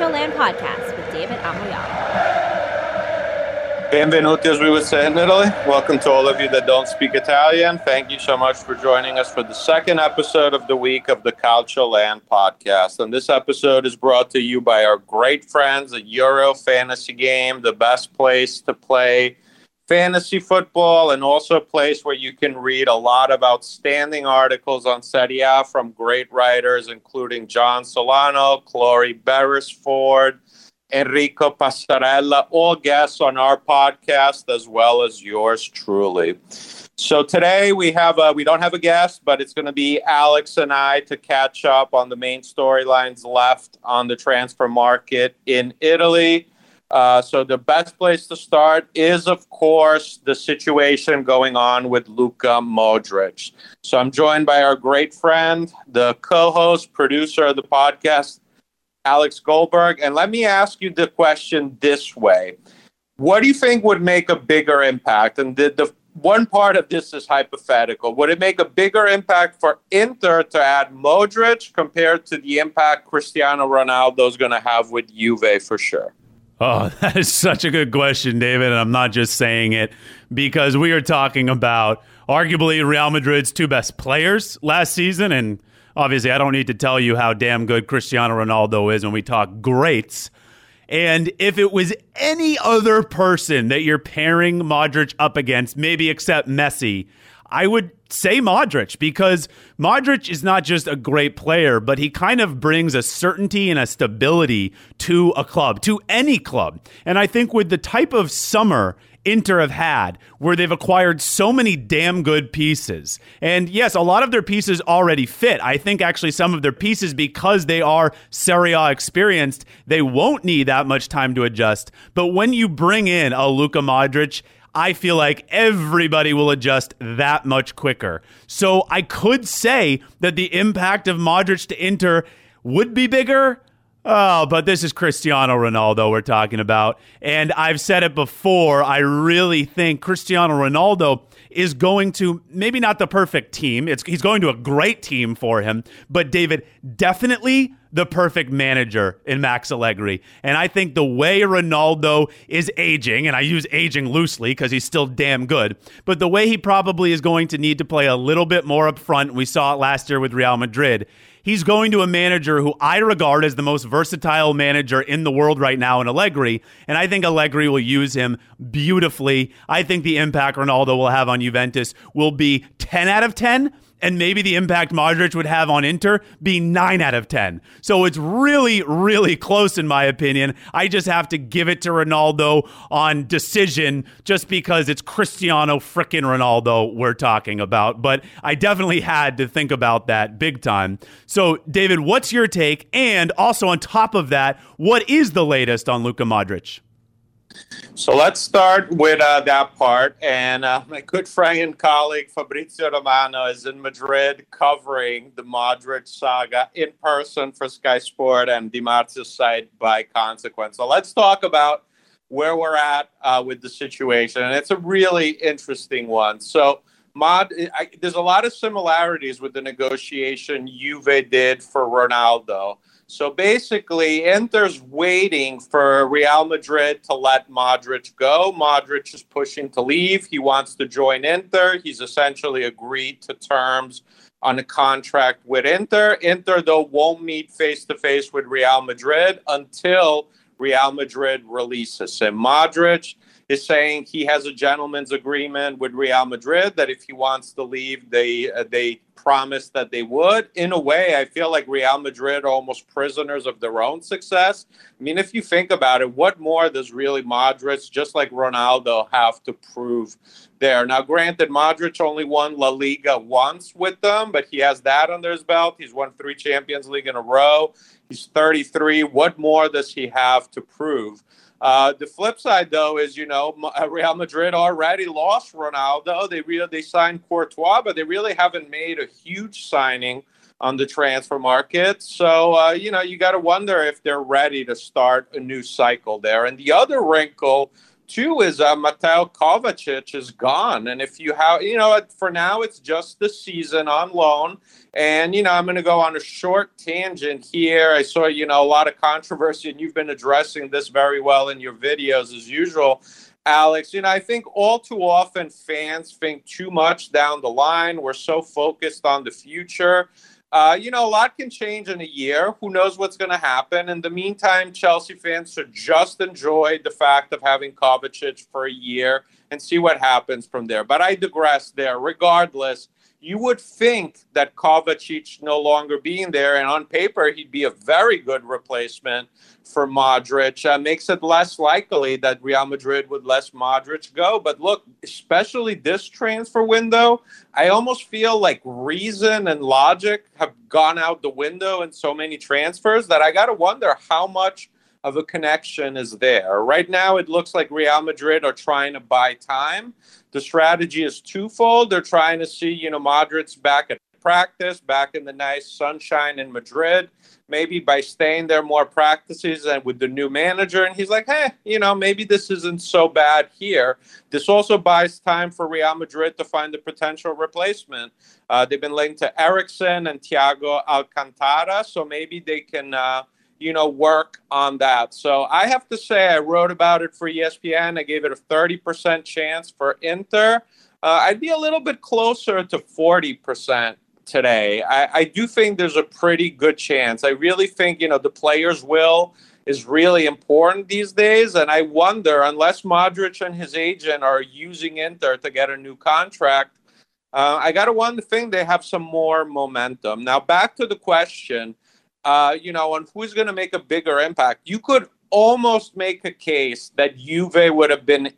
Calcioland Podcast with David Amoyala. Benvenuti, as we would say in Italy. Welcome to all of you that don't speak Italian. Thank you so much for joining us for the second episode of the week of the Calcioland Podcast. And this episode is brought to you by our great friends at Euro Fantasy Game, the best place to play fantasy football, and also a place where you can read a lot of outstanding articles on Serie A from great writers, including John Solano, Chloe Beresford, Enrico Passarella, all guests on our podcast, as well as yours truly. So today we don't have a guest, but it's going to be Alex and I to catch up on the main storylines left on the transfer market in Italy. So the best place to start is, of course, the situation going on with Luka Modric. So I'm joined by our great friend, the co-host, producer of the podcast, Alex Goldberg. And let me ask you the question this way. What do you think would make a bigger impact? And the one part of this is hypothetical. Would it make a bigger impact for Inter to add Modric compared to the impact Cristiano Ronaldo is going to have with Juve for sure? Oh, that is such a good question, David, and I'm not just saying it because we are talking about arguably Real Madrid's two best players last season, and obviously I don't need to tell you how damn good Cristiano Ronaldo is when we talk greats. And if it was any other person that you're pairing Modric up against, maybe except Messi, I would say Modric, because Modric is not just a great player, but he kind of brings a certainty and a stability to a club, to any club. And I think with the type of summer Inter have had, where they've acquired so many damn good pieces. And yes, a lot of their pieces already fit. I think actually some of their pieces, because they are Serie A experienced, they won't need that much time to adjust. But when you bring in a Luka Modric, I feel like everybody will adjust that much quicker. So I could say that the impact of Modric to Inter would be bigger. Oh, but this is Cristiano Ronaldo we're talking about. And I've said it before, I really think Cristiano Ronaldo is going to, maybe not the perfect team, he's going to a great team for him, but David, definitely the perfect manager in Max Allegri. And I think the way Ronaldo is aging, and I use aging loosely because he's still damn good, but the way he probably is going to need to play a little bit more up front, we saw it last year with Real Madrid, he's going to a manager who I regard as the most versatile manager in the world right now in Allegri, and I think Allegri will use him beautifully. I think the impact Ronaldo will have on Juventus will be 10 out of 10, and maybe the impact Modric would have on Inter be 9 out of 10. So it's really, really close in my opinion. I just have to give it to Ronaldo on decision just because it's Cristiano frickin' Ronaldo we're talking about. But I definitely had to think about that big time. So, David, what's your take? And also on top of that, what is the latest on Luka Modric? So let's start with that part. And my good friend and colleague Fabrizio Romano is in Madrid covering the Modric saga in person for Sky Sport and Di Marzio's site by consequence. So let's talk about where we're at with the situation. And it's a really interesting one. So there's a lot of similarities with the negotiation Juve did for Ronaldo. So basically, Inter's waiting for Real Madrid to let Modric go. Modric is pushing to leave. He wants to join Inter. He's essentially agreed to terms on a contract with Inter. Inter, though, won't meet face-to-face with Real Madrid until Real Madrid releases him. Modric is saying he has a gentleman's agreement with Real Madrid that if he wants to leave, they promised that they would. In a way, I feel like Real Madrid are almost prisoners of their own success. I mean, if you think about it, what more does really Modric, just like Ronaldo, have to prove there? Now, granted, Modric only won La Liga once with them, but he has that under his belt. He's won 3 Champions League in a row. He's 33. What more does he have to prove? The flip side, though, is, Real Madrid already lost Ronaldo. They signed Courtois, but they really haven't made a huge signing on the transfer market. So, you got to wonder if they're ready to start a new cycle there. And the other wrinkle too is Mateo Kovacic is gone. And if you have, for now, it's just the season on loan. And, I'm going to go on a short tangent here. I saw, a lot of controversy, and you've been addressing this very well in your videos as usual, Alex. I think all too often fans think too much down the line. We're so focused on the future. A lot can change in a year. Who knows what's going to happen? In the meantime, Chelsea fans should just enjoy the fact of having Kovacic for a year and see what happens from there. But I digress there. Regardless, you would think that Kovacic no longer being there, and on paper, he'd be a very good replacement for Modric. Makes it less likely that Real Madrid would let Modric go. But look, especially this transfer window, I almost feel like reason and logic have gone out the window in so many transfers that I got to wonder how much of a connection is there. Right now, it looks like Real Madrid are trying to buy time. The strategy is twofold. They're trying to see, Modric back at practice, back in the nice sunshine in Madrid, maybe by staying there more practices and with the new manager. And he's like, hey, maybe this isn't so bad here. This also buys time for Real Madrid to find a potential replacement. They've been linked to Eriksen and Thiago Alcantara, so maybe they can work on that. So I have to say, I wrote about it for ESPN. I gave it a 30% chance for Inter. I'd be a little bit closer to 40% today. I do think there's a pretty good chance. I really think, the player's will is really important these days. And I wonder, unless Modric and his agent are using Inter to get a new contract, I got to wonder, think they have some more momentum. Now, back to the question, on who's going to make a bigger impact. You could almost make a case that Juve would have been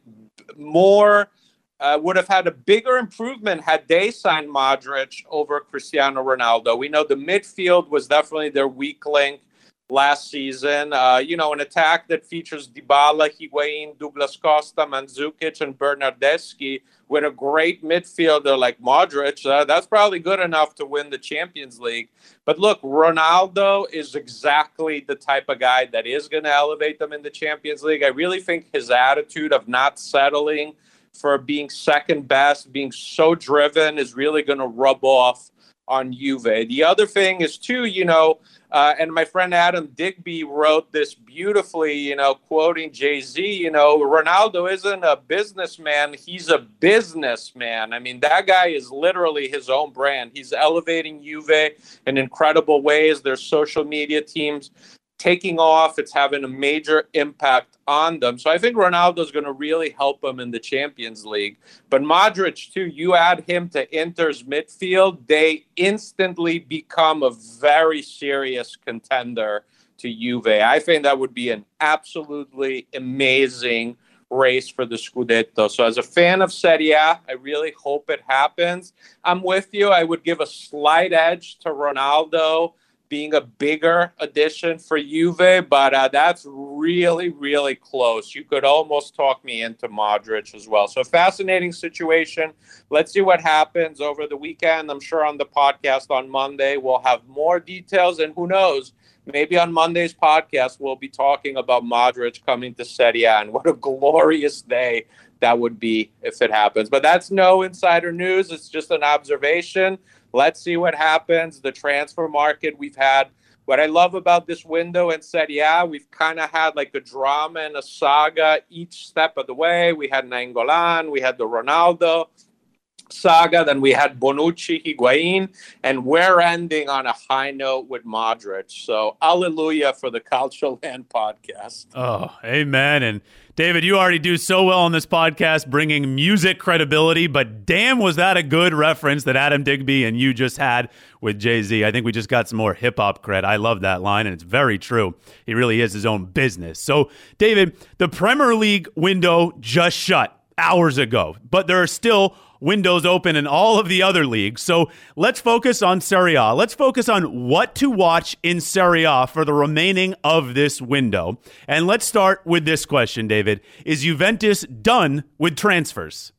would have had a bigger improvement had they signed Modric over Cristiano Ronaldo. We know the midfield was definitely their weak link last season. An attack that features Dybala, Higuain, Douglas Costa, Mandzukic, and Bernardeschi with a great midfielder like Modric. That's probably good enough to win the Champions League. But look, Ronaldo is exactly the type of guy that is going to elevate them in the Champions League. I really think his attitude of not settling for being second best, being so driven, is really going to rub off on Juve. The other thing is, too, and my friend Adam Digby wrote this beautifully, quoting Jay-Z, Ronaldo isn't a businessman, he's a businessman. I mean, that guy is literally his own brand. He's elevating Juve in incredible ways. Their social media teams taking off. It's having a major impact on them. So I think Ronaldo is going to really help them in the Champions League. But Modric, too, you add him to Inter's midfield, they instantly become a very serious contender to Juve. I think that would be an absolutely amazing race for the Scudetto. So as a fan of Serie A, I really hope it happens. I'm with you. I would give a slight edge to Ronaldo being a bigger addition for Juve, but that's really, really close. You could almost talk me into Modric as well. So fascinating situation. Let's see what happens over the weekend. I'm sure on the podcast on Monday, we'll have more details, and who knows, maybe on Monday's podcast, we'll be talking about Modric coming to Serie A, and what a glorious day that would be if it happens. But that's no insider news. It's just an observation. Let's see what happens. The transfer market we've had. What I love about this window in Serie A, we've kind of had like a drama and a saga each step of the way. We had Nainggolan, we had the Ronaldo saga, then we had Bonucci, Higuain, and we're ending on a high note with Modric. So, hallelujah for the Calcio Land podcast. Oh, amen. And David, you already do so well on this podcast, bringing music credibility, but damn, was that a good reference that Adam Digby and you just had with Jay-Z. I think we just got some more hip-hop cred. I love that line, and it's very true. He really is his own business. So, David, the Premier League window just shut hours ago, but there are still windows open in all of the other leagues. So let's focus on Serie A. Let's focus on what to watch in Serie A for the remaining of this window. And let's start with this question, David. Is Juventus done with transfers?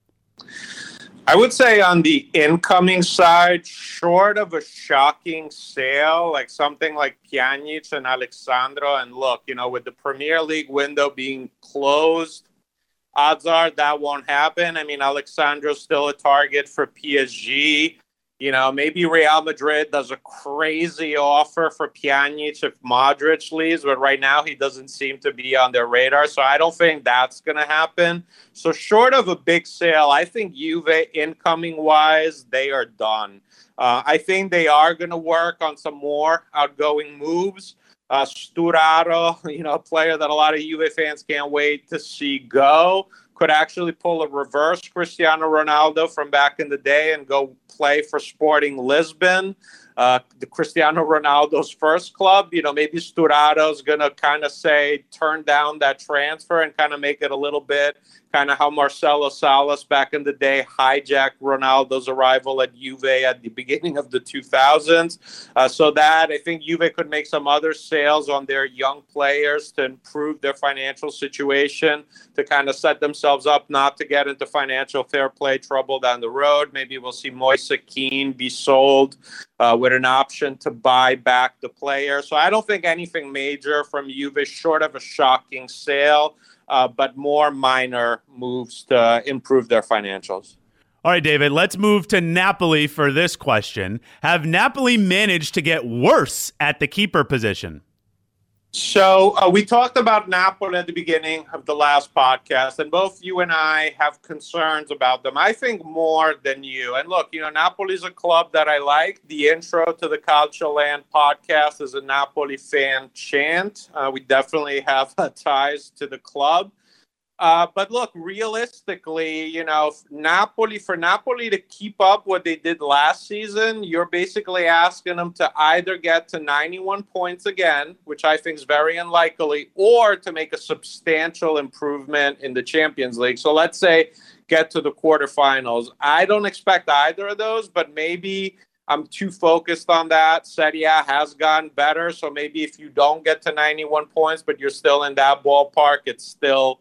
I would say on the incoming side, short of a shocking sale, like something like Pjanic and Alexandro, and look, with the Premier League window being closed, odds are that won't happen. I mean, Alexandro's still a target for PSG. Maybe Real Madrid does a crazy offer for Pjanic if Modric leaves, but right now he doesn't seem to be on their radar. So I don't think that's going to happen. So short of a big sale, I think Juve, incoming-wise, they are done. I think they are going to work on some more outgoing moves. Sturaro, a player that a lot of Juve fans can't wait to see go, could actually pull a reverse Cristiano Ronaldo from back in the day and go play for Sporting Lisbon, the Cristiano Ronaldo's first club. Maybe Sturaro's going to kind of turn down that transfer and kind of make it a little bit kind of how Marcelo Salas back in the day hijacked Ronaldo's arrival at Juve at the beginning of the 2000s. So that I think Juve could make some other sales on their young players to improve their financial situation, to kind of set themselves up not to get into financial fair play trouble down the road. Maybe we'll see Moise Kean be sold with an option to buy back the player. So I don't think anything major from Juve short of a shocking sale. But more minor moves to improve their financials. All right, David, let's move to Napoli for this question. Have Napoli managed to get worse at the keeper position? So we talked about Napoli at the beginning of the last podcast, and both you and I have concerns about them. I think more than you. And look, Napoli's a club that I like. The intro to the Calcio Land podcast is a Napoli fan chant. We definitely have ties to the club. But look, realistically, for Napoli to keep up what they did last season, you're basically asking them to either get to 91 points again, which I think is very unlikely, or to make a substantial improvement in the Champions League. So let's say get to the quarterfinals. I don't expect either of those, but maybe I'm too focused on that. Serie A has gotten better. So maybe if you don't get to 91 points, but you're still in that ballpark, it's still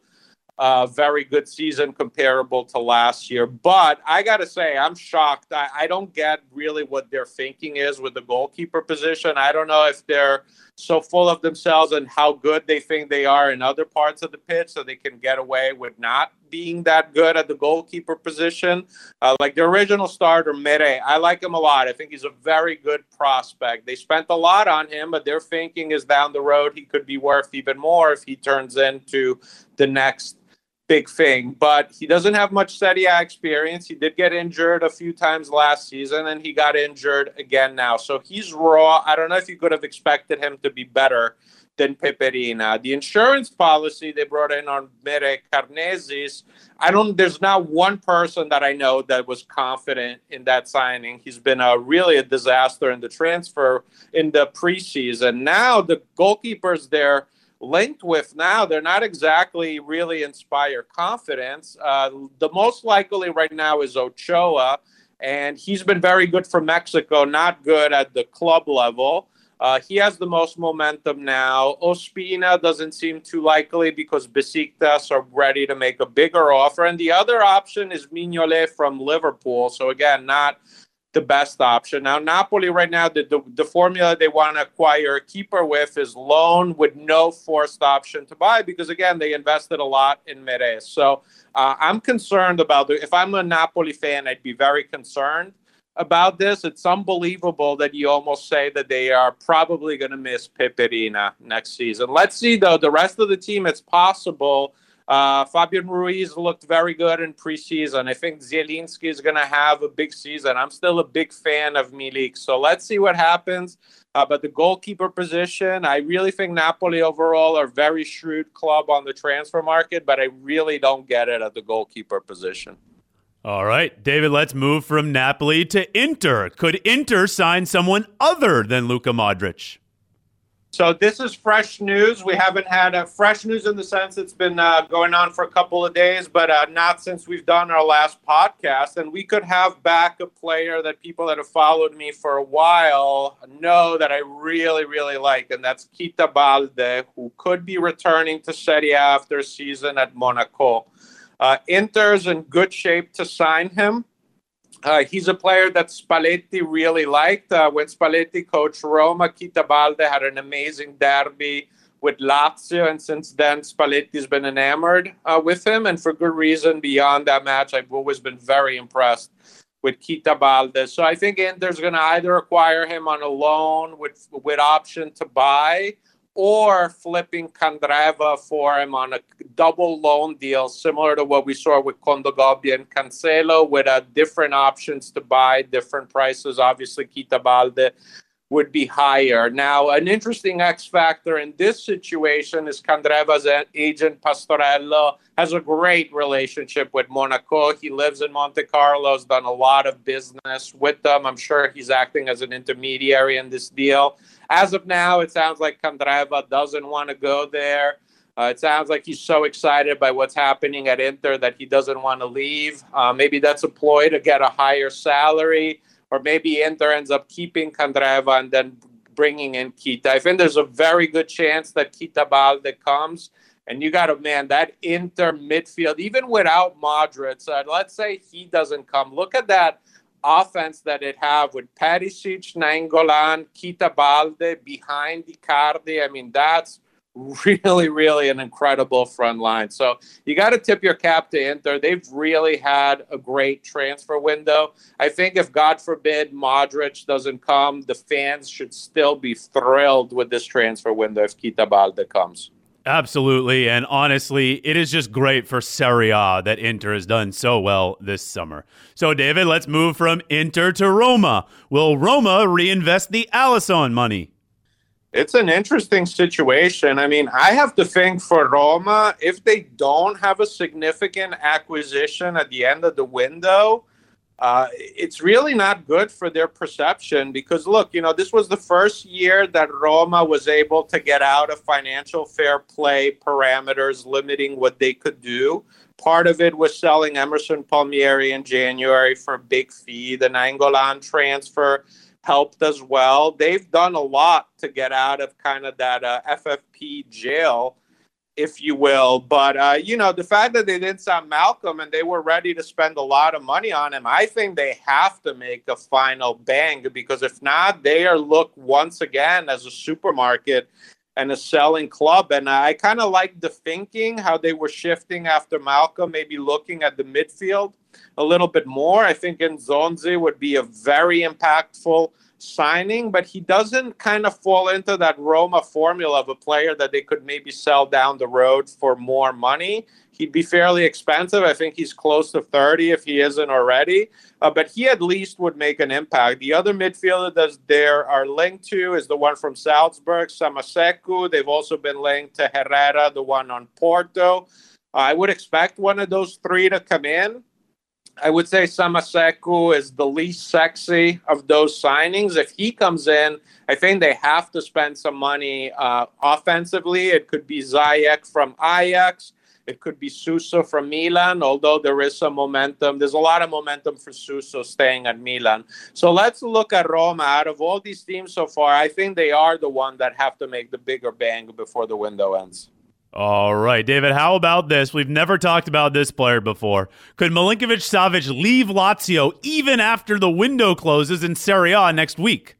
very good season comparable to last year. But I got to say, I'm shocked. I don't get really what their thinking is with the goalkeeper position. I don't know if they're so full of themselves and how good they think they are in other parts of the pitch so they can get away with not being that good at the goalkeeper position. Like the original starter, Mere, I like him a lot. I think he's a very good prospect. They spent a lot on him, but their thinking is down the road he could be worth even more if he turns into the next big thing. But he doesn't have much Serie A experience. He did get injured a few times last season, and he got injured again now. So he's raw. I don't know if you could have expected him to be better than Peperina. The insurance policy they brought in on Mere Karnezis, there's not one person that I know that was confident in that signing. He's been really a disaster in the transfer in the preseason. Now the goalkeepers they're linked with now, they're not exactly really inspire confidence. The most likely right now is Ochoa, and he's been very good for Mexico, not good at the club level. He has the most momentum now. Ospina doesn't seem too likely because Besiktas are ready to make a bigger offer. And the other option is Mignolet from Liverpool. So again, not the best option. Now, Napoli right now, the formula they want to acquire a keeper with is loan with no forced option to buy because, again, they invested a lot in Mere. So I'm concerned about if I'm a Napoli fan, I'd be very concerned about this. It's unbelievable that you almost say that they are probably going to miss Peperina next season. Let's see, though. The rest of the team, it's possible. Fabian Ruiz looked very good in preseason. I think Zielinski is going to have a big season. I'm still a big fan of Milik. So let's see what happens. But the goalkeeper position, I really think Napoli overall are a very shrewd club on the transfer market, but I really don't get it at the goalkeeper position. All right, David, let's move from Napoli to Inter. Could Inter sign someone other than Luka Modric? So this is fresh news. We haven't had fresh news in the sense it's been going on for a couple of days, but not since we've done our last podcast. And we could have back a player that people that have followed me for a while know that I really, really like, and that's Keita Balde, who could be returning to Serie A after a season at Monaco. Inter's in good shape to sign him. He's a player that Spalletti really liked. When Spalletti coached Roma, Keita Balde had an amazing derby with Lazio, and since then Spalletti's been enamored with him, and for good reason. Beyond that match, I've always been very impressed with Keita Balde. So I think Inter's going to either acquire him on a loan with option to buy, or flipping Candreva for him on a double loan deal, similar to what we saw with Kondogbia and Cancelo, with different options to buy, different prices. Obviously, Keita Balde would be higher. Now, an interesting X factor in this situation is Candreva's agent, Pastorello, has a great relationship with Monaco. He lives in Monte Carlo, has done a lot of business with them. I'm sure he's acting as an intermediary in this deal. As of now, it sounds like Candreva doesn't want to go there. It sounds like he's so excited by what's happening at Inter that he doesn't want to leave. Maybe that's a ploy to get a higher salary. Or maybe Inter ends up keeping Candreva and then bringing in Keita. I think there's a very good chance that Keita Balde comes. And you got to, man, that Inter midfield, even without Modric, let's say he doesn't come. Look at that offense that it have with Perisic, Nainggolan, Keita Balde behind Icardi. I mean, that's really, really an incredible front line. So you got to tip your cap to Inter. They've really had a great transfer window. I think if, God forbid, Modric doesn't come, the fans should still be thrilled with this transfer window if Keita Balde comes. Absolutely. And honestly, it is just great for Serie A that Inter has done so well this summer. So, David, let's move from Inter to Roma. Will Roma reinvest the Alisson money? It's an interesting situation. I mean, I have to think for Roma, if they don't have a significant acquisition at the end of the window, it's really not good for their perception because, look, this was the first year that Roma was able to get out of financial fair play parameters limiting what they could do. Part of it was selling Emerson Palmieri in January for a big fee. The Nainggolan transfer helped as well. They've done a lot to get out of kind of that FFP jail, if you will. But, the fact that they didn't sign Malcolm and they were ready to spend a lot of money on him, I think they have to make a final bang, because if not, they are looked once again as a supermarket and a selling club. And I kind of like the thinking, how they were shifting after Malcolm, maybe looking at the midfield a little bit more. I think Nzonzi would be a very impactful signing, but he doesn't kind of fall into that Roma formula of a player that they could maybe sell down the road for more money. He'd be fairly expensive. I think he's close to 30 if he isn't already, but he at least would make an impact. The other midfielder that they are linked to is the one from Salzburg, Samaseku. They've also been linked to Herrera, the one on Porto. I would expect one of those three to come in. I would say Samaseku is the least sexy of those signings. If he comes in, I think they have to spend some money offensively. It could be Ziyech from Ajax. It could be Suso from Milan, although there is some momentum. There's a lot of momentum for Suso staying at Milan. So let's look at Roma. Out of all these teams so far, I think they are the one that have to make the bigger bang before the window ends. All right, David, how about this? We've never talked about this player before. Could Milinkovic-Savic leave Lazio even after the window closes in Serie A next week?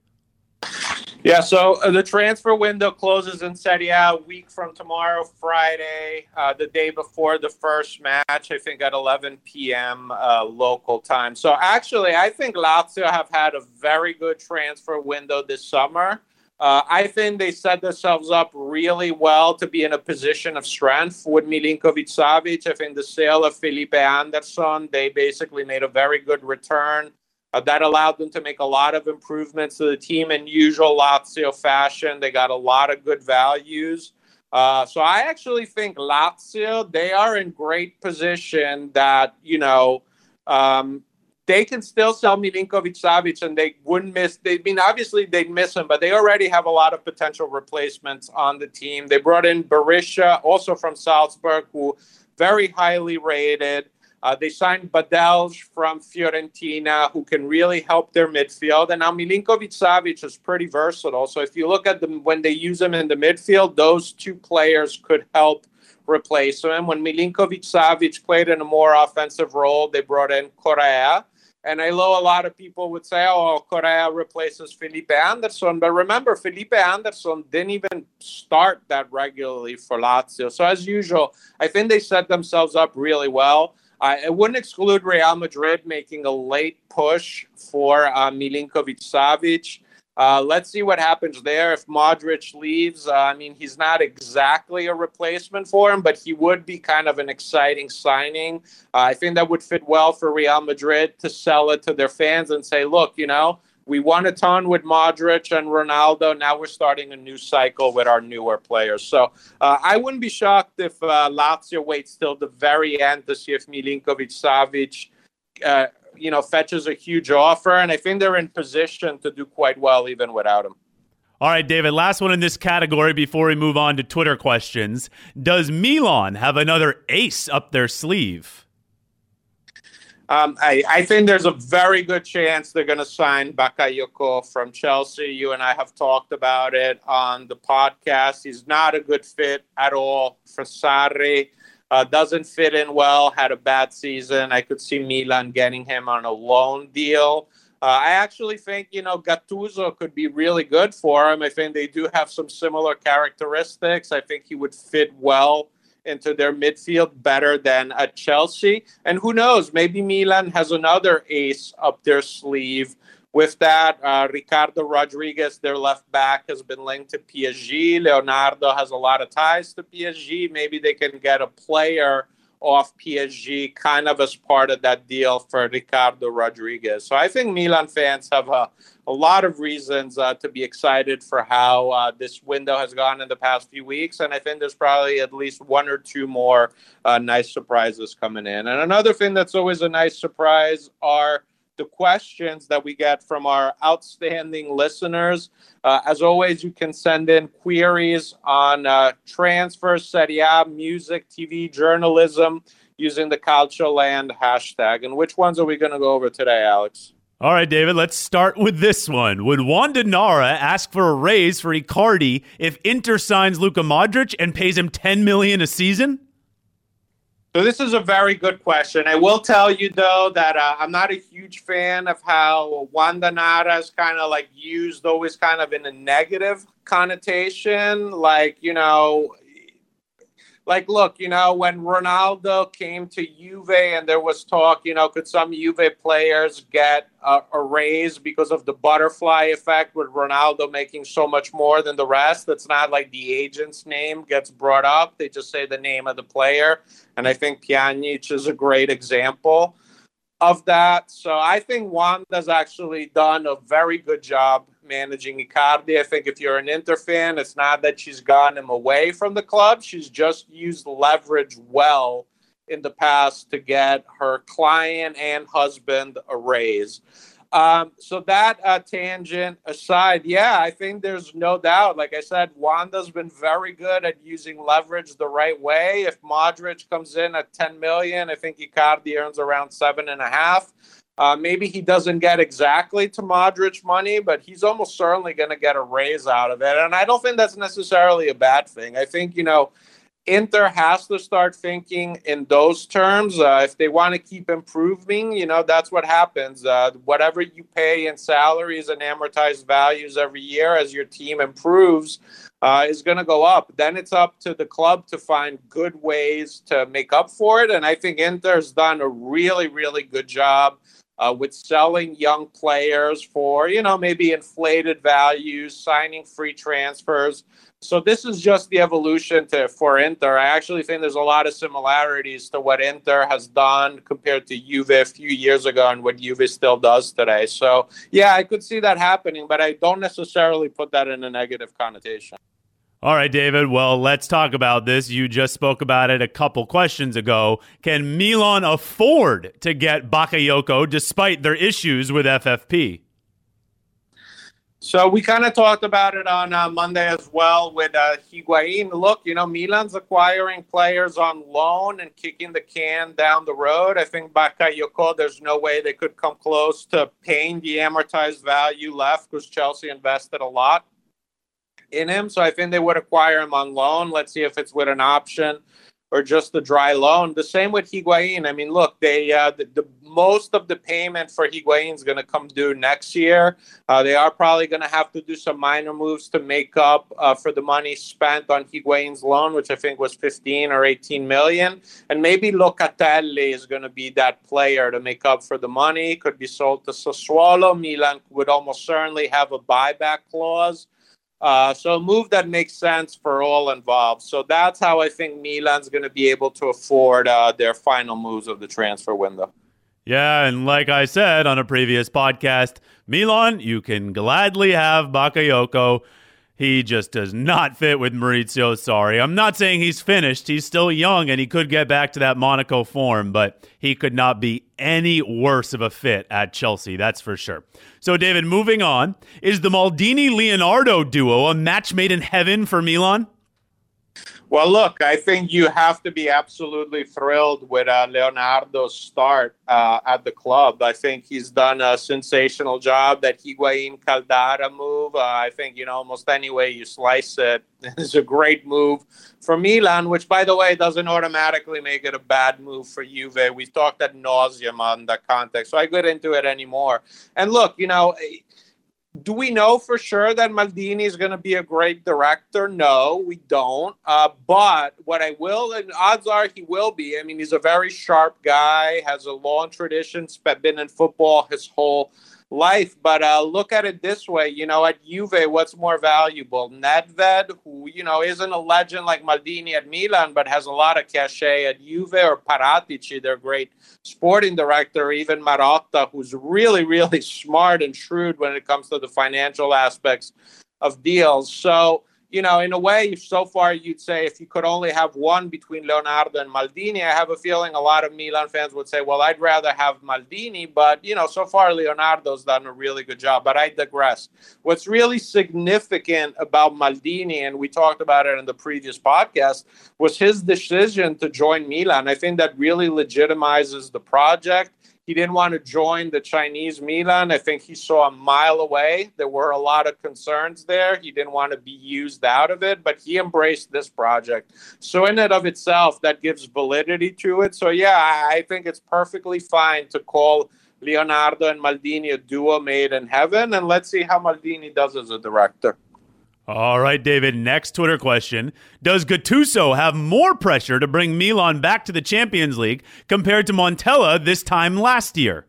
Yeah, so the transfer window closes in Serie A a week from tomorrow, Friday, the day before the first match, I think at 11 p.m. Local time. So actually, I think Lazio have had a very good transfer window this summer. I think they set themselves up really well to be in a position of strength with Milinkovic-Savic. I think the sale of Felipe Anderson, they basically made a very good return. That allowed them to make a lot of improvements to the team in usual Lazio fashion. They got a lot of good values. So I actually think Lazio, they are in great position that, they can still sell Milinkovic-Savic and they wouldn't miss. Obviously they'd miss him, but they already have a lot of potential replacements on the team. They brought in Berisha, also from Salzburg, who very highly rated. They signed Badelj from Fiorentina, who can really help their midfield. And now Milinkovic-Savic is pretty versatile. So if you look at them when they use him in the midfield, those two players could help replace him. When Milinkovic-Savic played in a more offensive role, they brought in Correa. And I know a lot of people would say, oh, Correa replaces Felipe Anderson. But remember, Felipe Anderson didn't even start that regularly for Lazio. So as usual, I think they set themselves up really well. I wouldn't exclude Real Madrid making a late push for Milinkovic-Savic. Let's see what happens there. If Modric leaves, he's not exactly a replacement for him, but he would be kind of an exciting signing. I think that would fit well for Real Madrid to sell it to their fans and say, look, we won a ton with Modric and Ronaldo. Now we're starting a new cycle with our newer players. So I wouldn't be shocked if Lazio waits till the very end to see if Milinkovic-Savic fetches a huge offer, and I think they're in position to do quite well even without him. All right, David, last one in this category before we move on to Twitter questions. Does Milan have another ace up their sleeve? I think there's a very good chance they're going to sign Bakayoko from Chelsea. You and I have talked about it on the podcast. He's not a good fit at all for Sarri. Doesn't fit in well, had a bad season. I could see Milan getting him on a loan deal. I actually think, Gattuso could be really good for him. I think they do have some similar characteristics. I think he would fit well into their midfield better than at Chelsea. And who knows, maybe Milan has another ace up their sleeve. With that, Ricardo Rodriguez, their left back, has been linked to PSG. Leonardo has a lot of ties to PSG. Maybe they can get a player off PSG kind of as part of that deal for Ricardo Rodriguez. So I think Milan fans have a lot of reasons to be excited for how this window has gone in the past few weeks. And I think there's probably at least one or two more nice surprises coming in. And another thing that's always a nice surprise are the questions that we get from our outstanding listeners. As always, you can send in queries on transfer, Serie A, music, TV, journalism using the CalcioLand hashtag. And which ones are we going to go over today, Alex? All right, David, let's start with this one. Would Wanda Nara ask for a raise for Icardi if Inter signs Luka Modric and pays him $10 million a season? So this is a very good question. I will tell you, though, that I'm not a huge fan of how Wanda Nara is kind of used always kind of in a negative connotation. Look, when Ronaldo came to Juve and there was talk, could some Juve players get a raise because of the butterfly effect with Ronaldo making so much more than the rest? It's not like the agent's name gets brought up. They just say the name of the player. And I think Pjanic is a great example of that. So I think Wanda's actually done a very good job managing Icardi. I think if you're an Inter fan, it's not that she's gotten him away from the club. She's just used leverage well in the past to get her client and husband a raise. So that tangent aside, I think there's no doubt. Like I said, Wanda's been very good at using leverage the right way. If Modric comes in at 10 million, I think Icardi earns around 7.5. Maybe he doesn't get exactly to Modric money, but he's almost certainly going to get a raise out of it. And I don't think that's necessarily a bad thing. I think, Inter has to start thinking in those terms. If they want to keep improving, that's what happens. Whatever you pay in salaries and amortized values every year as your team improves is going to go up. Then it's up to the club to find good ways to make up for it. And I think Inter's done a really, really good job with selling young players for, maybe inflated values, signing free transfers. So this is just the evolution for Inter. I actually think there's a lot of similarities to what Inter has done compared to Juve a few years ago and what Juve still does today. So, I could see that happening, but I don't necessarily put that in a negative connotation. All right, David. Well, let's talk about this. You just spoke about it a couple questions ago. Can Milan afford to get Bakayoko despite their issues with FFP? So we kind of talked about it on Monday as well with Higuain. Look, Milan's acquiring players on loan and kicking the can down the road. I think Bakayoko, there's no way they could come close to paying the amortized value left because Chelsea invested a lot in him. So I think they would acquire him on loan. Let's see if it's with an option or just a dry loan. The same with Higuain. I mean, look, they the most of the payment for Higuain is going to come due next year. They are probably going to have to do some minor moves to make up for the money spent on Higuain's loan, which I think was 15 or 18 million. And maybe Locatelli is going to be that player to make up for the money. Could be sold to Sassuolo. Milan would almost certainly have a buyback clause. So a move that makes sense for all involved. So that's how I think Milan's going to be able to afford their final moves of the transfer window. Yeah, and like I said on a previous podcast, Milan, you can gladly have Bakayoko. He just does not fit with Maurizio Sarri. I'm not saying he's finished. He's still young, and he could get back to that Monaco form, but he could not be any worse of a fit at Chelsea, that's for sure. So, David, moving on, is the Maldini-Leonardo duo a match made in heaven for Milan? Well, look, I think you have to be absolutely thrilled with Leonardo's start at the club. I think he's done a sensational job. That Higuain Caldara move, I think, almost any way you slice it, is a great move for Milan, which, by the way, doesn't automatically make it a bad move for Juve. We've talked ad nauseum on that context, so I get into it anymore. And look, do we know for sure that Maldini is going to be a great director? No, we don't. But what I will, and odds are he will be. I mean, he's a very sharp guy, has a long tradition, been in football his whole life. But look at it this way, at Juve, what's more valuable? Nedved, who, isn't a legend like Maldini at Milan, but has a lot of cachet at Juve, or Paratici, their great sporting director, or even Marotta, who's really, really smart and shrewd when it comes to the financial aspects of deals. So, in a way, so far you'd say if you could only have one between Leonardo and Maldini, I have a feeling a lot of Milan fans would say, well, I'd rather have Maldini. But, so far Leonardo's done a really good job. But I digress. What's really significant about Maldini, and we talked about it in the previous podcast, was his decision to join Milan. I think that really legitimizes the project. He didn't want to join the Chinese Milan. I think he saw a mile away. There were a lot of concerns there. He didn't want to be used out of it, but he embraced this project. So in and of itself, that gives validity to it. So yeah, I think it's perfectly fine to call Leonardo and Maldini a duo made in heaven. And let's see how Maldini does as a director. All right, David, next Twitter question. Does Gattuso have more pressure to bring Milan back to the Champions League compared to Montella this time last year?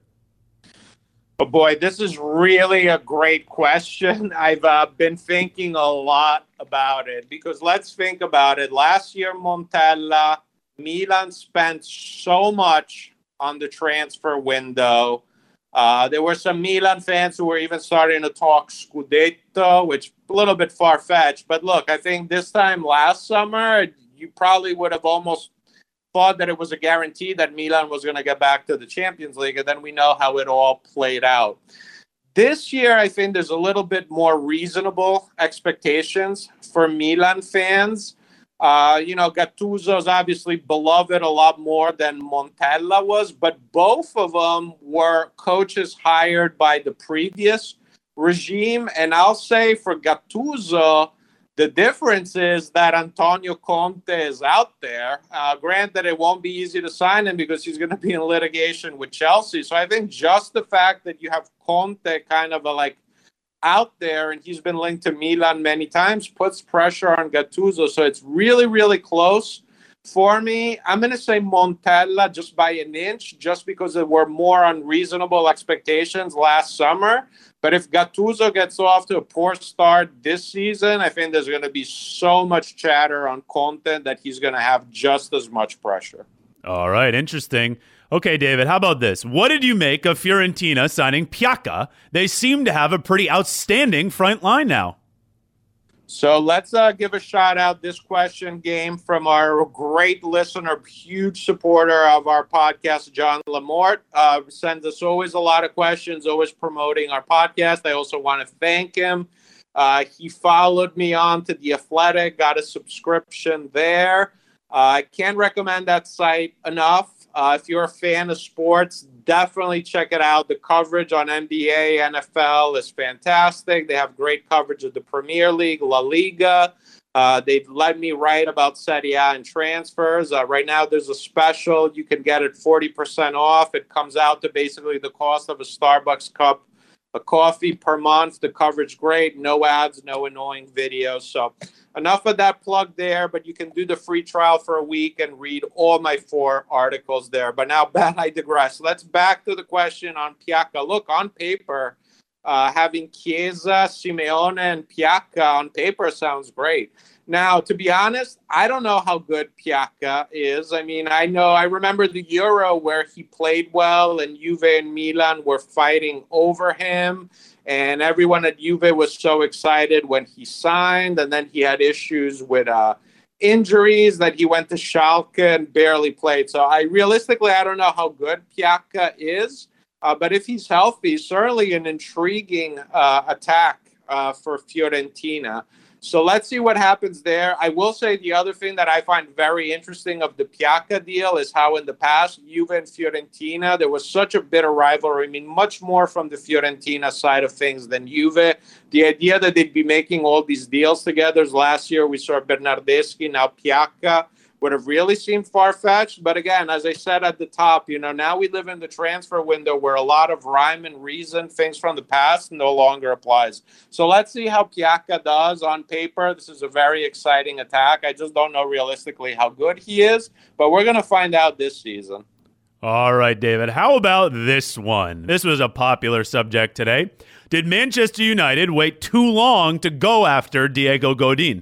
Oh boy, this is really a great question. I've been thinking a lot about it because let's think about it. Last year, Montella, Milan spent so much on the transfer window. There were some Milan fans who were even starting to talk Scudetto, which a little bit far-fetched. But look, I think this time last summer, you probably would have almost thought that it was a guarantee that Milan was going to get back to the Champions League, and then we know how it all played out. This year, I think there's a little bit more reasonable expectations for Milan fans. Gattuso is obviously beloved a lot more than Montella was, but both of them were coaches hired by the previous regime. And I'll say for Gattuso, the difference is that Antonio Conte is out there. Granted, it won't be easy to sign him because he's going to be in litigation with Chelsea. So I think just the fact that you have Conte kind of out there, and he's been linked to Milan many times, puts pressure on Gattuso. So it's really, really close for me. I'm going to say Montella just by an inch, just because there were more unreasonable expectations last summer. But if Gattuso gets off to a poor start this season, I think there's going to be so much chatter on Conte that he's going to have just as much pressure. All right, interesting. Okay, David, how about this? What did you make of Fiorentina signing Piacca? They seem to have a pretty outstanding front line now. So let's give a shout out this question game from our great listener, huge supporter of our podcast, John Lamort. Sends us always a lot of questions, always promoting our podcast. I also want to thank him. He followed me on to The Athletic, got a subscription there. I can't recommend that site enough. If you're a fan of sports, definitely check it out. The coverage on NBA, NFL is fantastic. They have great coverage of the Premier League, La Liga. They've let me write about Serie A and transfers. Right now, there's a special. You can get it 40% off. It comes out to basically the cost of a Starbucks cup of coffee per month. The coverage great. No ads, no annoying videos. So enough of that plug there, but you can do the free trial for a week and read all my 4 articles there. But now, Ben, I digress. Let's back to the question on Piakka. Look, on paper, having Chiesa, Simeone, and Piakka on paper sounds great. Now, to be honest, I don't know how good Piakka is. I mean, I remember the Euro where he played well and Juve and Milan were fighting over him. And everyone at Juve was so excited when he signed. And then he had issues with injuries that he went to Schalke and barely played. So I don't know how good Piakka is. But if he's healthy, certainly an intriguing attack for Fiorentina. So let's see what happens there. I will say the other thing that I find very interesting of the Piakka deal is how in the past, Juve and Fiorentina, there was such a bitter rivalry. I mean, much more from the Fiorentina side of things than Juve. The idea that they'd be making all these deals together. Last year, we saw Bernardeschi, now Piakka. Would have really seemed far-fetched. But again, as I said at the top, now we live in the transfer window where a lot of rhyme and reason, things from the past, no longer applies. So let's see how Piakka does on paper. This is a very exciting attack. I just don't know realistically how good he is, but we're going to find out this season. All right, David. How about this one? This was a popular subject today. Did Manchester United wait too long to go after Diego Godin?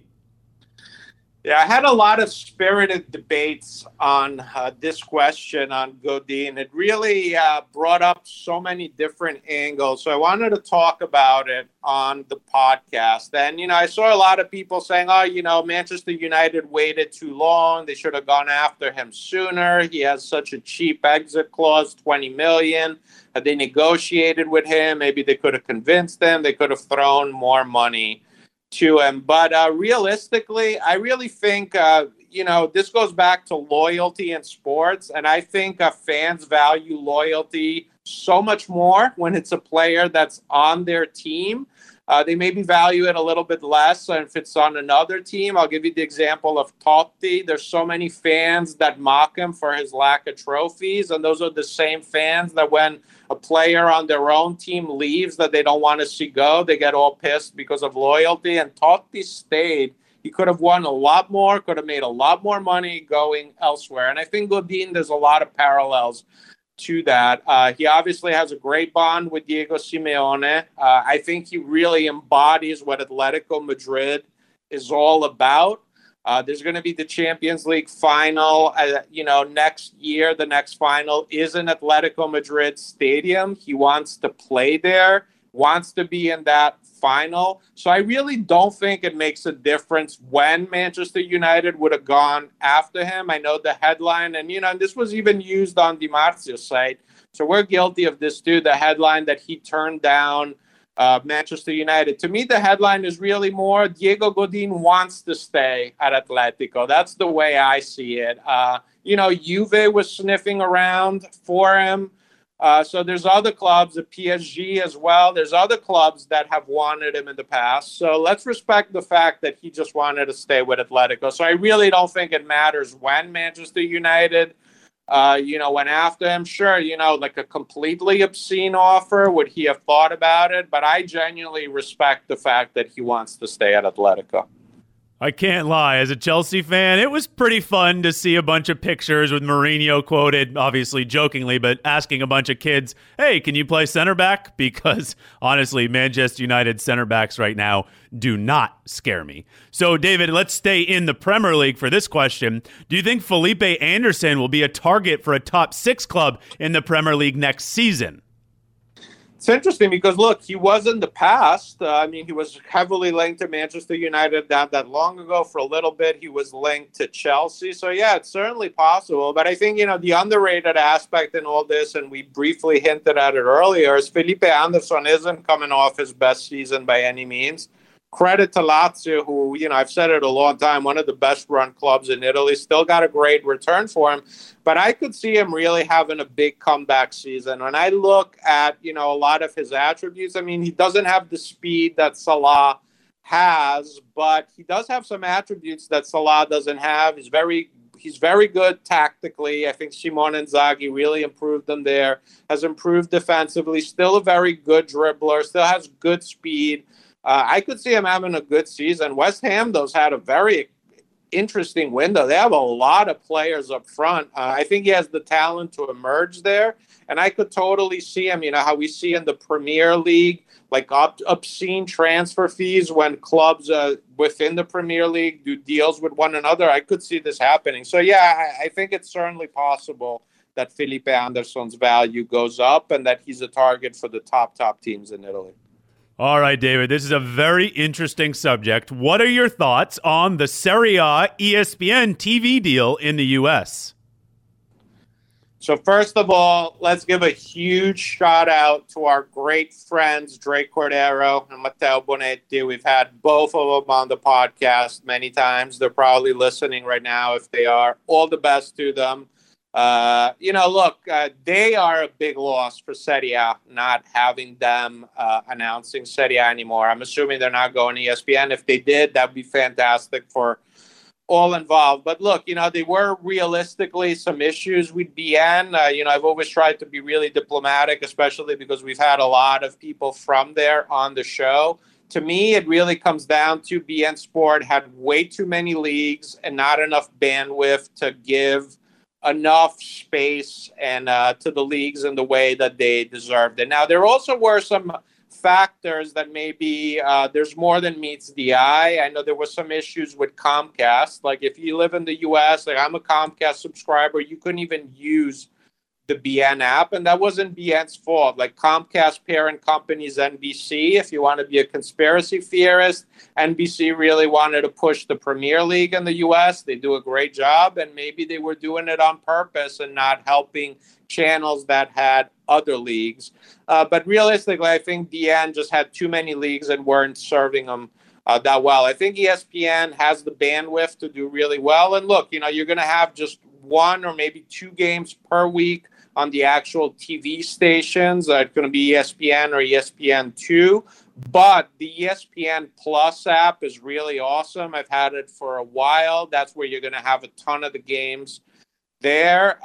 Yeah, I had a lot of spirited debates on this question on Godin. It really brought up so many different angles. So I wanted to talk about it on the podcast. And, I saw a lot of people saying, Manchester United waited too long. They should have gone after him sooner. He has such a cheap exit clause, 20 million. Had they negotiated with him, maybe they could have convinced him. They could have thrown more money to him. But realistically, I really think, this goes back to loyalty in sports. And I think fans value loyalty so much more when it's a player that's on their team. They maybe value it a little bit less if it's on another team. I'll give you the example of Totti. There's so many fans that mock him for his lack of trophies. And those are the same fans that when a player on their own team leaves that they don't want to see go, they get all pissed because of loyalty. And Totti stayed. He could have won a lot more, could have made a lot more money going elsewhere. And I think Godin, there's a lot of parallels to that. He obviously has a great bond with Diego Simeone. I think he really embodies what Atletico Madrid is all about. There's going to be the Champions League final, next year. The next final is in Atletico Madrid Stadium. He wants to play there, wants to be in that final. So I really don't think it makes a difference when Manchester United would have gone after him. I know the headline, and this was even used on Di Marzio's site. So we're guilty of this too. The headline that he turned down Manchester United. To me, the headline is really more Diego Godin wants to stay at Atletico. That's the way I see it. Juve was sniffing around for him. So there's other clubs, the PSG as well. There's other clubs that have wanted him in the past. So let's respect the fact that he just wanted to stay with Atletico. So I really don't think it matters when Manchester United went after him. Sure, like a completely obscene offer, would he have thought about it? But I genuinely respect the fact that he wants to stay at Atletico. I can't lie. As a Chelsea fan, it was pretty fun to see a bunch of pictures with Mourinho quoted, obviously jokingly, but asking a bunch of kids, hey, can you play center back? Because honestly, Manchester United center backs right now do not scare me. So, David, let's stay in the Premier League for this question. Do you think Felipe Anderson will be a target for a top 6 club in the Premier League next season? It's interesting because, look, he was in the past. He was heavily linked to Manchester United not that long ago. For a little bit, he was linked to Chelsea. So, yeah, it's certainly possible. But I think, the underrated aspect in all this, and we briefly hinted at it earlier, is Felipe Anderson isn't coming off his best season by any means. Credit to Lazio, who, I've said it a long time, one of the best run clubs in Italy, still got a great return for him. But I could see him really having a big comeback season. When I look at, a lot of his attributes, he doesn't have the speed that Salah has, but he does have some attributes that Salah doesn't have. He's very good tactically. I think Simone Inzaghi really improved him there, has improved defensively, still a very good dribbler, still has good speed. I could see him having a good season. West Ham, those had a very interesting window. They have a lot of players up front. I think he has the talent to emerge there. And I could totally see him, how we see in the Premier League, like obscene transfer fees when clubs within the Premier League do deals with one another. I could see this happening. So, yeah, I think it's certainly possible that Felipe Anderson's value goes up and that he's a target for the top teams in Italy. All right, David, this is a very interesting subject. What are your thoughts on the Serie A ESPN TV deal in the U.S.? So first of all, let's give a huge shout out to our great friends, Dre Cordero and Matteo Bonetti. We've had both of them on the podcast many times. They're probably listening right now. If they are, all the best to them. They are a big loss for Serie A, not having them announcing Serie A anymore. I'm assuming they're not going to ESPN. If they did, that'd be fantastic for all involved. But look, there were realistically some issues with BN. I've always tried to be really diplomatic, especially because we've had a lot of people from there on the show. To me, it really comes down to BN Sport had way too many leagues and not enough bandwidth to give enough space and to the leagues in the way that they deserved it. Now, there also were some factors that maybe there's more than meets the eye. I know there were some issues with Comcast. Like if you live in the U.S., like I'm a Comcast subscriber, you couldn't even use the BN app, and that wasn't BN's fault. Like Comcast parent company's NBC, if you want to be a conspiracy theorist, NBC really wanted to push the Premier League in the U.S. They do a great job, and maybe they were doing it on purpose and not helping channels that had other leagues. But realistically, I think BN just had too many leagues and weren't serving them that well. I think ESPN has the bandwidth to do really well. And look, you're going to have just one or maybe two games per week on the actual TV stations. It's going to be ESPN or ESPN2. But the ESPN Plus app is really awesome. I've had it for a while. That's where you're going to have a ton of the games there.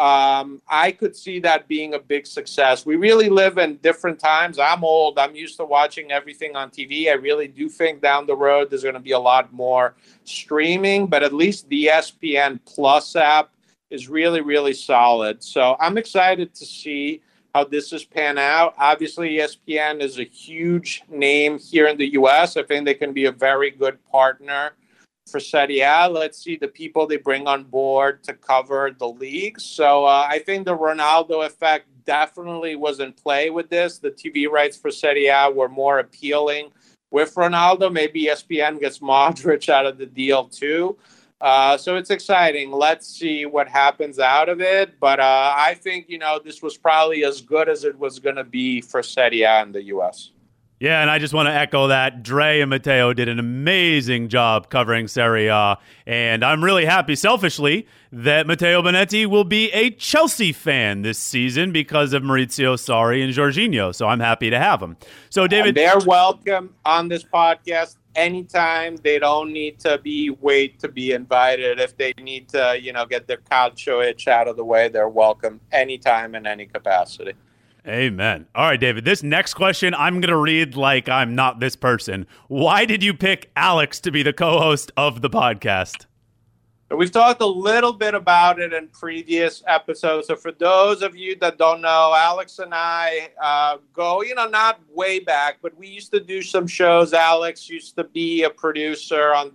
I could see that being a big success. We really live in different times. I'm old. I'm used to watching everything on TV. I really do think down the road there's going to be a lot more streaming, but at least the ESPN Plus app is really, really solid. So I'm excited to see how this is pan out. Obviously, ESPN is a huge name here in the U.S. I think they can be a very good partner for Serie A. Let's see the people they bring on board to cover the league. So I think the Ronaldo effect definitely was in play with this. The TV rights for Serie A were more appealing with Ronaldo. Maybe ESPN gets Modric out of the deal too. So it's exciting. Let's see what happens out of it. But I think, this was probably as good as it was going to be for Serie A in the U.S. Yeah, and I just want to echo that. Dre and Matteo did an amazing job covering Serie A, and I'm really happy, selfishly, that Matteo Bonetti will be a Chelsea fan this season because of Maurizio Sarri and Jorginho, so I'm happy to have him. So, David... they're welcome on this podcast anytime. They don't need to wait to be invited. If they need to, get their calcio itch out of the way, they're welcome anytime in any capacity. Amen. All right, David, this next question I'm going to read like I'm not this person. Why did you pick Alex to be the co-host of the podcast? We've talked a little bit about it in previous episodes. So for those of you that don't know, Alex and I go, not way back, but we used to do some shows. Alex used to be a producer on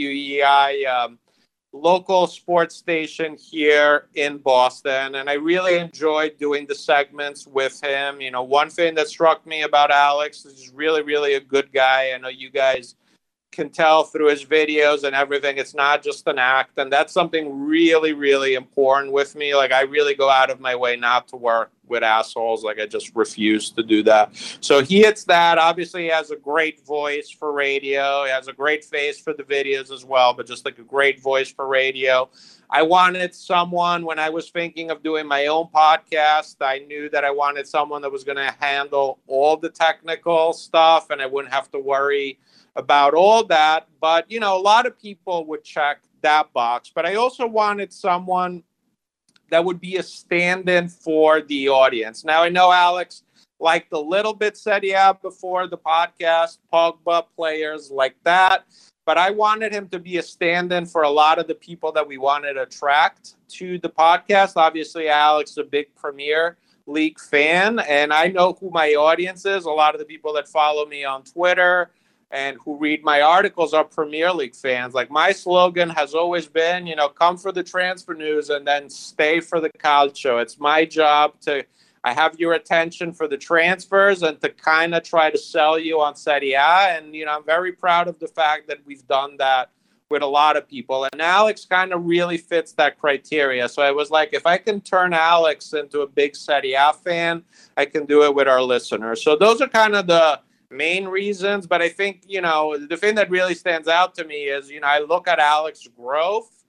WEI, local sports station here in Boston. And I really enjoyed doing the segments with him. One thing that struck me about Alex is he's really, really a good guy. I know you guys can tell through his videos and everything, it's not just an act. And that's something really, really important with me. Like I really go out of my way not to work with assholes. Like I just refuse to do that. So he hits that. Obviously he has a great voice for radio. He has a great face for the videos as well, but just like a great voice for radio. I wanted someone, when I was thinking of doing my own podcast, I knew that I wanted someone that was going to handle all the technical stuff and I wouldn't have to worry about all that. But, a lot of people would check that box. But I also wanted someone that would be a stand-in for the audience. Now, I know Alex liked a little bit Serie A before the podcast, Pogba, players like that. But I wanted him to be a stand-in for a lot of the people that we wanted to attract to the podcast. Obviously, Alex is a big Premier League fan, and I know who my audience is. A lot of the people that follow me on Twitter and who read my articles are Premier League fans. Like, my slogan has always been, come for the transfer news and then stay for the calcio. It's my job I have your attention for the transfers and to kind of try to sell you on Serie A. And, I'm very proud of the fact that we've done that with a lot of people. And Alex kind of really fits that criteria. So I was like, if I can turn Alex into a big Serie A fan, I can do it with our listeners. So those are kind of the main reasons. But I think, the thing that really stands out to me is, I look at Alex's growth.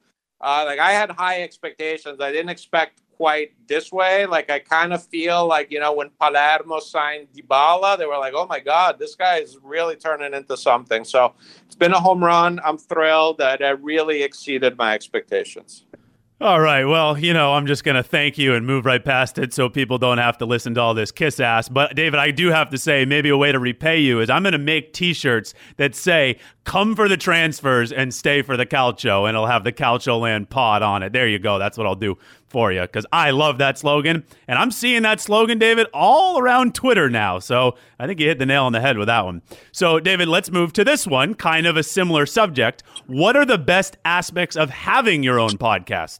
I had high expectations. I didn't expect quite this way. Like, I kind of feel like, when Palermo signed Dybala, they were like, oh my God, this guy is really turning into something. So it's been a home run. I'm thrilled that it really exceeded my expectations. All right. Well, I'm just going to thank you and move right past it so people don't have to listen to all this kiss ass. But David, I do have to say, maybe a way to repay you is I'm going to make T-shirts that say, come for the transfers and stay for the calcio, and it'll have the Calcio Land pod on it. There you go. That's what I'll do for you, because I love that slogan. And I'm seeing that slogan, David, all around Twitter now. So I think you hit the nail on the head with that one. So, David, let's move to this one, kind of a similar subject. What are the best aspects of having your own podcast?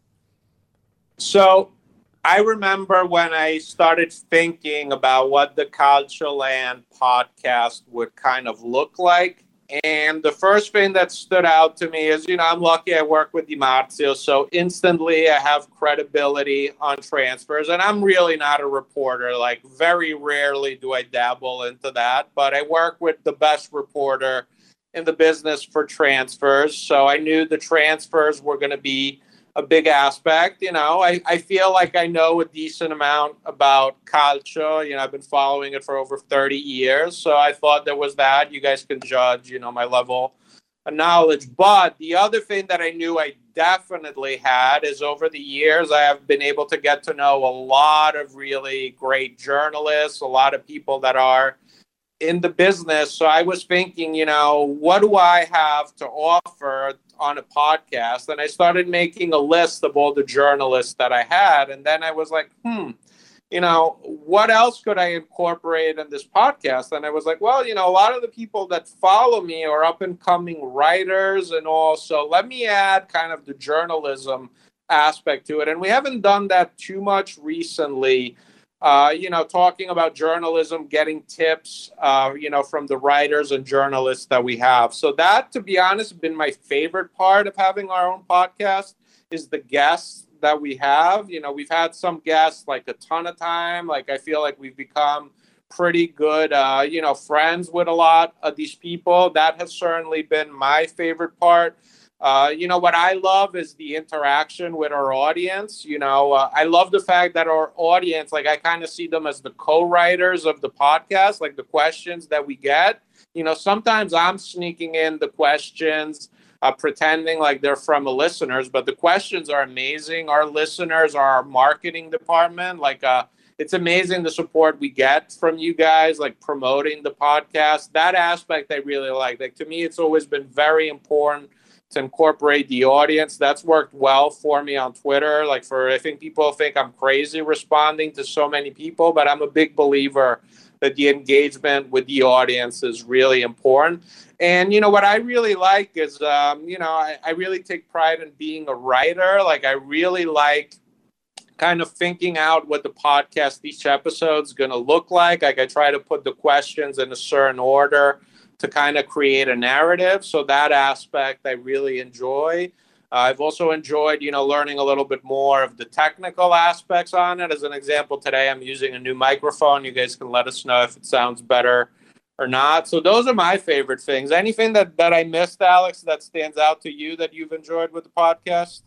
So I remember when I started thinking about what the Calcio Land podcast would kind of look like. And the first thing that stood out to me is, I'm lucky I work with Di Marzio. So instantly I have credibility on transfers. And I'm really not a reporter. Like, very rarely do I dabble into that. But I work with the best reporter in the business for transfers. So I knew the transfers were going to be a big aspect. I feel like I know a decent amount about calcio. I've been following it for over 30 years. So I thought there was that. You guys can judge, my level of knowledge. But the other thing that I knew I definitely had is, over the years, I have been able to get to know a lot of really great journalists, a lot of people that are in the business. So I was thinking, what do I have to offer on a podcast? And I started making a list of all the journalists that I had. And then I was like, what else could I incorporate in this podcast? And I was like, well, a lot of the people that follow me are up and coming writers and all. So let me add kind of the journalism aspect to it. And we haven't done that too much recently. Talking about journalism, getting tips, from the writers and journalists that we have. So that, to be honest, has been my favorite part of having our own podcast, is the guests that we have. We've had some guests like a ton of time. Like, I feel like we've become pretty good, friends with a lot of these people. That has certainly been my favorite part. What I love is the interaction with our audience. I love the fact that our audience, like, I kind of see them as the co-writers of the podcast, like the questions that we get. Sometimes I'm sneaking in the questions, pretending like they're from the listeners, but the questions are amazing. Our listeners are our marketing department. It's amazing the support we get from you guys, like promoting the podcast. That aspect I really like. Like, to me, it's always been very important to incorporate the audience. That's worked well for me on Twitter. I think people think I'm crazy responding to so many people, but I'm a big believer that the engagement with the audience is really important. And, what I really like is, I really take pride in being a writer. Like, I really like kind of thinking out what the podcast, each episode is going to look like. Like, I try to put the questions in a certain order to kind of create a narrative. So that aspect I really enjoy. I've also enjoyed, learning a little bit more of the technical aspects on it. As an example, today I'm using a new microphone. You guys can let us know if it sounds better or not. So those are my favorite things. Anything that I missed, Alex, that stands out to you that you've enjoyed with the podcast?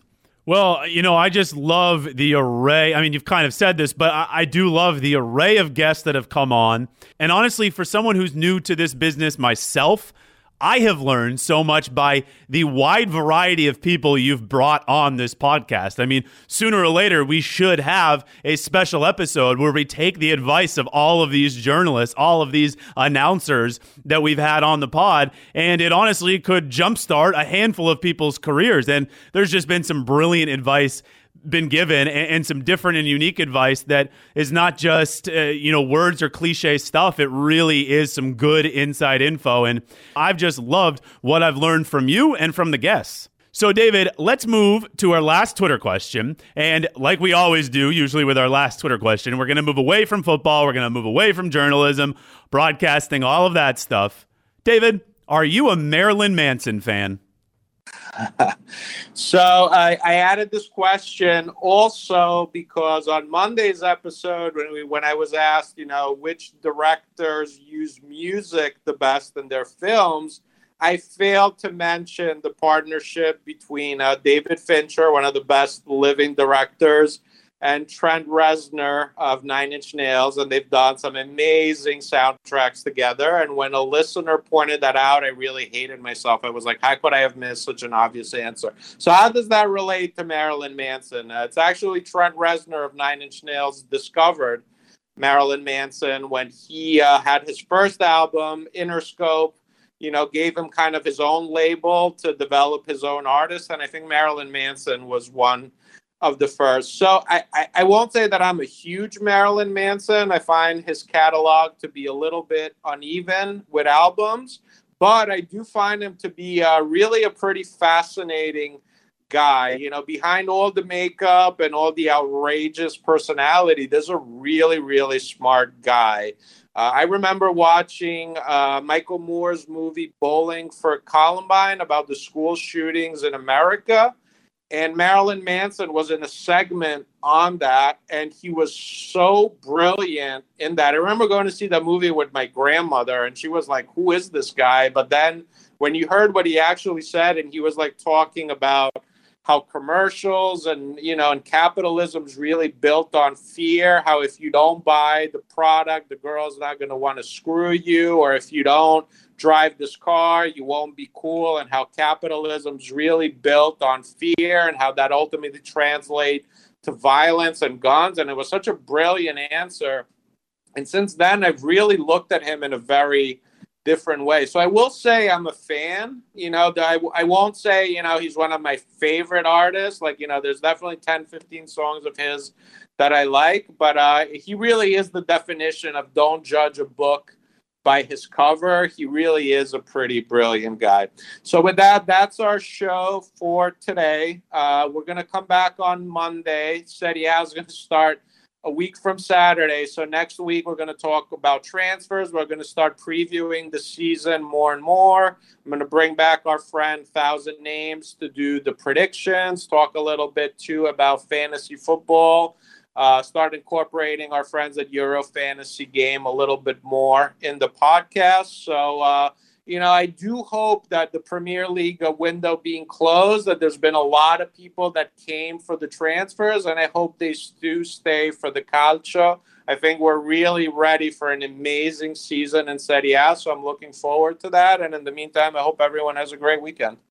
Well, I just love the array. I mean, you've kind of said this, but I do love the array of guests that have come on. And honestly, for someone who's new to this business myself, I have learned so much by the wide variety of people you've brought on this podcast. I mean, sooner or later, we should have a special episode where we take the advice of all of these journalists, all of these announcers that we've had on the pod, and it honestly could jumpstart a handful of people's careers. And there's just been some brilliant advice been given and some different and unique advice that is not just words or cliche stuff. It really is some good inside info, and I've just loved what I've learned from you and from the guests. So David, let's move to our last Twitter question, and like we always do usually with our last Twitter question, we're going to move away from football, we're going to move away from journalism, broadcasting, all of that stuff. David, are you a Marilyn Manson fan? So I added this question also because on Monday's episode, when I was asked, which directors use music the best in their films, I failed to mention the partnership between David Fincher, one of the best living directors, and Trent Reznor of Nine Inch Nails, and they've done some amazing soundtracks together. And when a listener pointed that out, I really hated myself. I was like, how could I have missed such an obvious answer? So how does that relate to Marilyn Manson? It's actually Trent Reznor of Nine Inch Nails discovered Marilyn Manson when he had his first album, Interscope, gave him kind of his own label to develop his own artist. And I think Marilyn Manson was one of the first. So I won't say that I'm a huge Marilyn Manson. I find his catalog to be a little bit uneven with albums, but I do find him to be really a pretty fascinating guy. Behind all the makeup and all the outrageous personality, there's a really, really smart guy. I remember watching Michael Moore's movie Bowling for Columbine about the school shootings in America. And Marilyn Manson was in a segment on that, and he was so brilliant in that. I remember going to see that movie with my grandmother, and she was like, who is this guy? But then when you heard what he actually said, and he was like talking about how commercials and capitalism's really built on fear, how if you don't buy the product, the girl's not going to want to screw you, or if you don't drive this car, you won't be cool, and how capitalism's really built on fear and how that ultimately translates to violence and guns. And it was such a brilliant answer. And since then, I've really looked at him in a very different way. So I will say I'm a fan. I won't say, he's one of my favorite artists. Like, there's definitely 10, 15 songs of his that I like, but he really is the definition of don't judge a book by his cover. He really is a pretty brilliant guy. So with that, that's our show for today. We're going to come back on Monday. Serie A is going to start a week from Saturday. So next week, we're going to talk about transfers. We're going to start previewing the season more and more. I'm going to bring back our friend 1,000 Names to do the predictions, talk a little bit too about fantasy football. Start incorporating our friends at Euro Fantasy Game a little bit more in the podcast. So, I do hope that the Premier League window being closed, that there's been a lot of people that came for the transfers, and I hope they do stay for the calcio. I think we're really ready for an amazing season in Serie A, so I'm looking forward to that. And in the meantime, I hope everyone has a great weekend.